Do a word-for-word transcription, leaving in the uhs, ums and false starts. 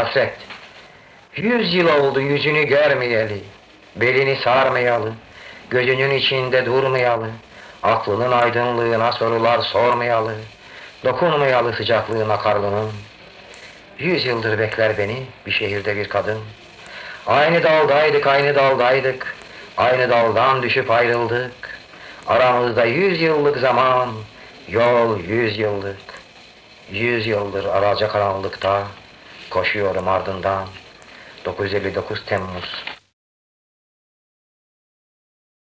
Hasret. Yüz yıl oldu yüzünü görmeyeli, belini sarmayalı, gözünün içinde durmayalı, aklının aydınlığına sorular sormayalı, dokunmayalı sıcaklığına karnının. Yüz yıldır bekler beni bir şehirde bir kadın. Aynı daldaydık, aynı daldaydık, aynı daldan düşüp ayrıldık. Aramızda yüz yıllık zaman, yol yüz yıllık. Yüz yıldır alacakaranlıkta koşuyorum ardından. dokuz yüz elli dokuz Temmuz